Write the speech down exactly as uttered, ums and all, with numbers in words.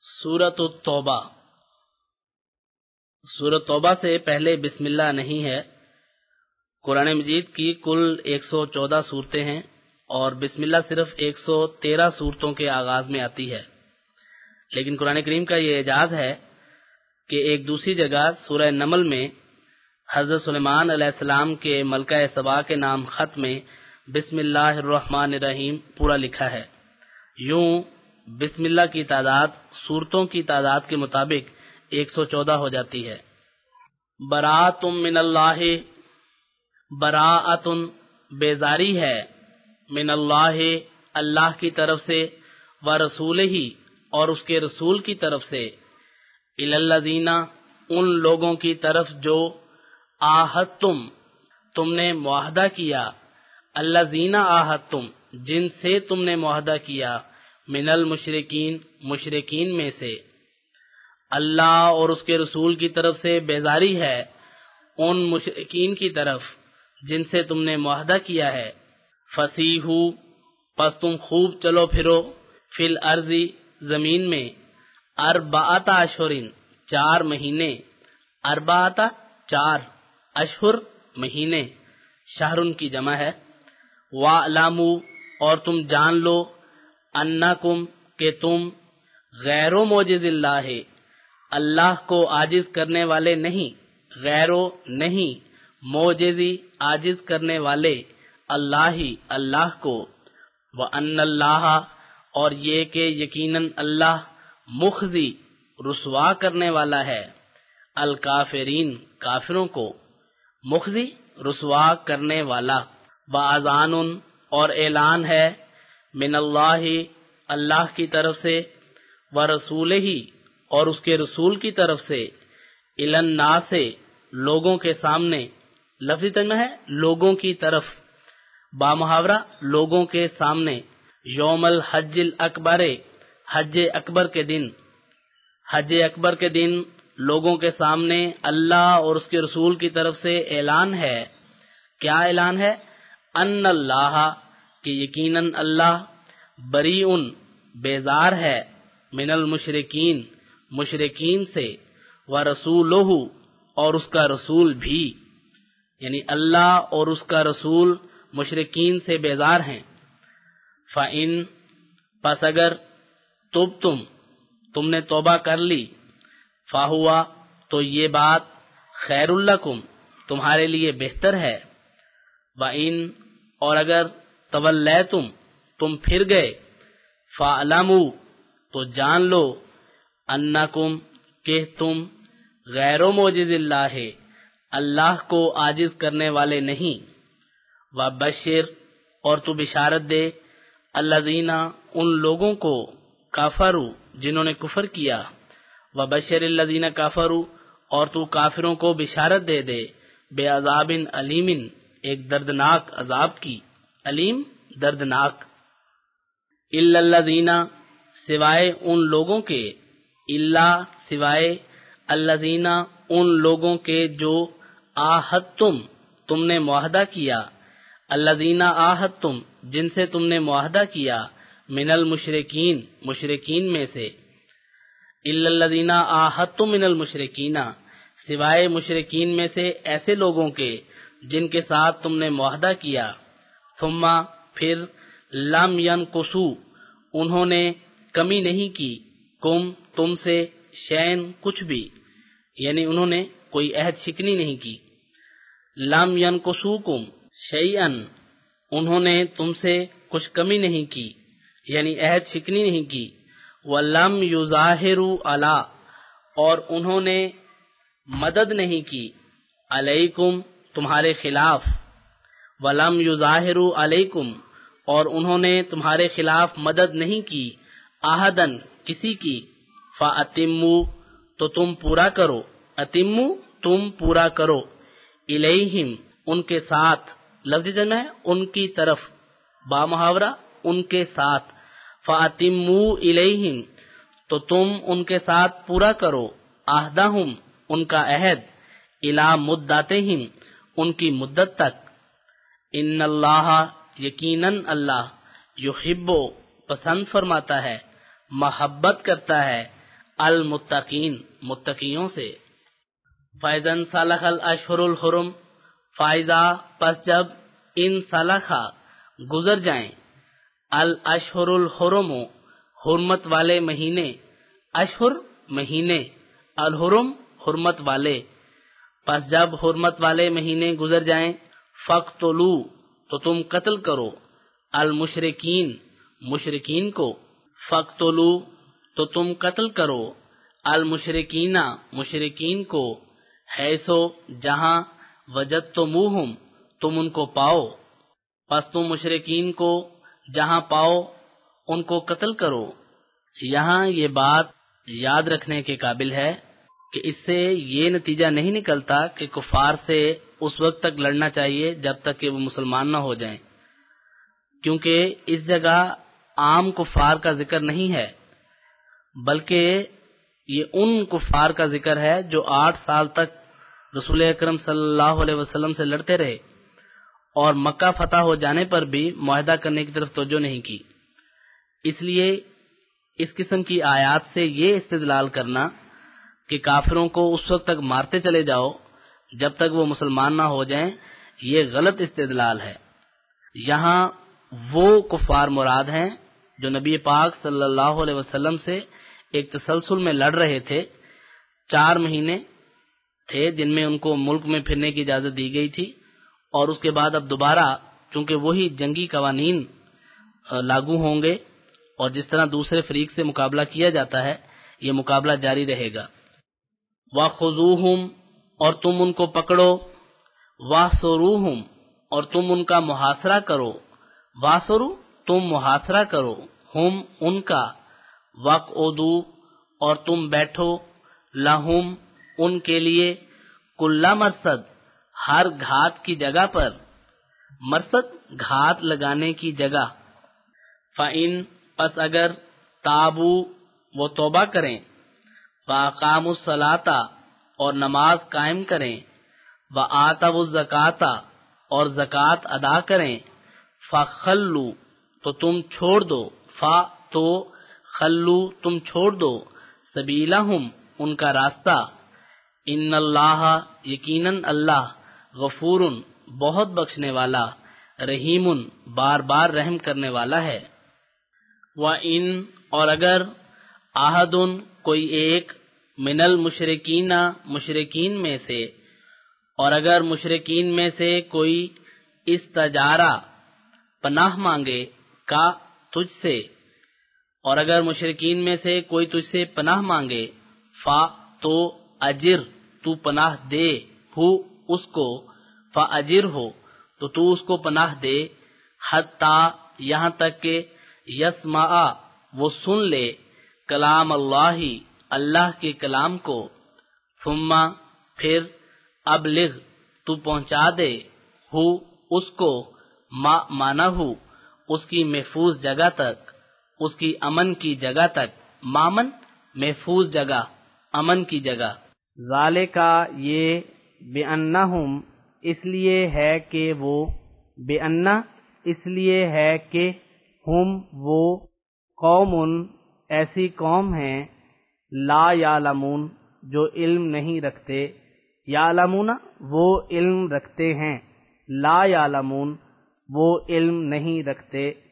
سورۃ التوبہ۔ سورۃ توبہ سے پہلے بسم اللہ نہیں ہے۔ قرآن مجید کی کل ایک سو چودہ صورتیں ہیں اور بسم اللہ صرف ایک سو تیرہ صورتوں کے آغاز میں آتی ہے، لیکن قرآن کریم کا یہ اعجاز ہے کہ ایک دوسری جگہ سورہ نمل میں حضرت سلیمان علیہ السلام کے ملکہ سبا کے نام خط میں بسم اللہ الرحمن الرحیم پورا لکھا ہے۔ یوں بسم اللہ کی تعداد صورتوں کی تعداد کے مطابق ایک سو چودہ ہو جاتی ہے۔ براءۃ من اللہ، براءۃ بیزاری ہے، من اللہ اللہ کی طرف سے، و رسولہ اور اس کے رسول کی طرف سے، الی الذین ان لوگوں کی طرف جو عاہدتم تم نے معاہدہ کیا، الذین عاہدتم جن سے تم نے معاہدہ کیا، من المشرکین مشرکین میں سے۔ اللہ اور اس کے رسول کی طرف سے بیزاری ہے ان مشرکین کی طرف جن سے تم نے معاہدہ کیا ہے۔ فسیحو پس تم خوب چلو پھرو، فی الارض زمین میں، اربعۃ اشہر چار مہینے، اربعۃ چار، اشہر مہینے، شہرن کی جمع ہے۔ وَاعْلَمُوا اور تم جان لو، انکم کہ تم غیر معجز اللہ اللہ کو عاجز کرنے والے نہیں، غیر نہیں، معجزی عاجز کرنے والے، اللہ ہی اللہ کو، وَأَنَّ اللَّهَ اور یہ کہ یقیناً اللہ مخزی رسوا کرنے والا ہے، الکافرین کافروں کو، مخزی رسوا کرنے والا۔ وَأَذَانٌ اور اعلان ہے، من اللہ اللہ کی طرف سے، وَرَسُولِهِ اور اس کے رسول کی طرف سے، الی الناس لوگوں کے سامنے، لفظی ترجمہ ہے لوگوں کی طرف، بامحاورہ لوگوں کے سامنے، یوم الحج الاکبر حج اکبر کے دن، حج اکبر کے دن لوگوں کے سامنے اللہ اور اس کے رسول کی طرف سے اعلان ہے۔ کیا اعلان ہے؟ ان اللہ کہ یقیناً اللہ بریئن بیزار ہے، من المشرکین مشرکین سے، ورسولہ اور اس کا رسول بھی، یعنی اللہ اور اس کا رسول مشرکین سے بیزار ہیں۔ فَإِن پس اگر تب تم تم نے توبہ کر لی، فَهُوَ تو یہ بات خیر لکم تمہارے لیے بہتر ہے، وَإِن اور اگر تولیتم تم پھر گئے، فَاعْلَمُوا تو جان لو، انکم کہ تم غیر معجز اللہ اللہ کو عاجز کرنے والے نہیں۔ وَبَشِّرْ اور تو بشارت دے، الذین ان لوگوں کو، کافروا جنہوں نے کفر کیا، وَبَشِّرِ الذین کافروا اور تو کافروں کو بشارت دے دے، بے عذاب علیم ایک دردناک عذاب کی، علیم دردناک۔ الا الذین سوائے ان لوگوں کے، الا سوائے الذین ان لوگوں کے جو عاہدتم تم نے معاہدہ کیا، الذین عاہدتم جن سے تم نے معاہدہ کیا، من المشرکین مشرکین میں سے، الا الذین عاہدتم من المشرکین سوائے مشرکین میں سے ایسے لوگوں کے جن کے ساتھ تم نے معاہدہ کیا، ثم پھر لم ینقصوا انہوں نے کمی نہیں کی، کم تم سے، شین کچھ بھی، یعنی انہوں نے کوئی عہد شکنی نہیں کی، لم ینقصوکم شیئا انہوں نے تم سے کچھ کمی نہیں کی، یعنی عہد شکنی نہیں کی، ولم یظاہروا علی اور انہوں نے مدد نہیں کی، علیکم تمہارے خلاف، ولم یظاہروا علیکم اور انہوں نے تمہارے خلاف مدد نہیں کی، احدن کسی کی، فَأَتِمُّوا تو تم پورا کرو، اتموا تم پورا کرو، الیہم ان کے ساتھ، لفظ جمع ہے ان کی طرف، بامحاورہ ان کے ساتھ، فَأَتِمُّوا الیہم تو تم ان کے ساتھ پورا کرو، عہدہم ان کا عہد، الی مدتہم ان کی مدت تک، ان اللہ یقیناً اللہ یحب پسند فرماتا ہے، محبت کرتا ہے، المتقین متقیوں سے۔ فَإِذَا انْسَلَخَ الْأَشْهُرُ الْحُرُمُ فَإِذَا پس جب ان سلخا گزر جائیں الاشہر الحرم حرمت والے مہینے، اشہر مہینے، الحرم حرمت والے، پس جب حرمت والے مہینے گزر جائیں فَاقْتُلُوا تو تم قتل کرو المشرکین مشرکین کو، فَاقْتُلُوا تو تم قتل کرو المشرکین مشرکین کو، حیثو جہاں وجدتموہم تم ان کو پاؤ، پس تم مشرکین کو جہاں پاؤ ان کو قتل کرو۔ یہاں یہ بات یاد رکھنے کے قابل ہے کہ اس سے یہ نتیجہ نہیں نکلتا کہ کفار سے اس وقت تک لڑنا چاہیے جب تک کہ وہ مسلمان نہ ہو جائیں، کیونکہ اس جگہ عام کفار کا ذکر نہیں ہے، بلکہ یہ ان کفار کا ذکر ہے جو آٹھ سال تک رسول اکرم صلی اللہ علیہ وسلم سے لڑتے رہے اور مکہ فتح ہو جانے پر بھی معاہدہ کرنے کی طرف توجہ نہیں کی۔ اس لیے اس قسم کی آیات سے یہ استدلال کرنا کہ کافروں کو اس وقت تک مارتے چلے جاؤ جب تک وہ مسلمان نہ ہو جائیں، یہ غلط استدلال ہے۔ یہاں وہ کفار مراد ہیں جو نبی پاک صلی اللہ علیہ وسلم سے ایک تسلسل میں لڑ رہے تھے، چار مہینے تھے جن میں ان کو ملک میں پھرنے کی اجازت دی گئی تھی، اور اس کے بعد اب دوبارہ چونکہ وہی جنگی قوانین لاگو ہوں گے اور جس طرح دوسرے فریق سے مقابلہ کیا جاتا ہے یہ مقابلہ جاری رہے گا۔ وَخُذُوهُمْ اور تم ان کو پکڑو، وَاحْصُرُوهُمْ اور تم ان کا محاصرہ کرو، وَاحْصُرُوا تم محاصرہ کرو، ہم ان کا، وَاقْعُدُوا اور تم بیٹھو، لَهُمْ ان کے لیے، کُلَّ مرصد ہر گھات کی جگہ پر، مرصد گھات لگانے کی جگہ، فَإِن پس اگر تابو وہ توبہ کریں، وَأَقَامُوا الصَّلَاةَ اور نماز قائم کریں، وَآتَوُا الزَّكَاةَ اور زکوٰۃ ادا کریں، فَخَلُّوا تو تم چھوڑ دو، فا تو خلو تم چھوڑ دو، سبیلہم ان کا راستہ، ان اللہ یقیناً اللہ غفور بہت بخشنے والا، رحیم بار بار رحم کرنے والا ہے۔ وَإِن اور اگر آہد کوئی ایک من المشرکین مشرکین میں سے، اور اگر مشرکین میں سے کوئی استجارہ پناہ مانگے کا تجھ سے، اور اگر مشرکین میں سے کوئی تجھ سے پناہ مانگے، فا تو اجر تو پناہ دے، ہو اس کو، فا اجر ہو تو تو اس کو پناہ دے، حتیٰ یہاں تک کہ یسمع وہ سن لے، کلام اللہ اللہ کے کلام کو، ثم پھر ابلغ تو پہنچا دے، ہو اس کو، ما مانا ہو اس کی محفوظ جگہ تک، اس کی امن کی جگہ تک، مامن محفوظ جگہ، امن کی جگہ۔ ذالکا یہ بِأَنَّهُمْ اس لیے ہے کہ وہ، بِأَنَّ اس لیے ہے کہ ہم وہ قوم ایسی قوم ہیں، لا یعلمون جو علم نہیں رکھتے، یعلمون وہ علم رکھتے ہیں، لا یعلمون وہ علم نہیں رکھتے۔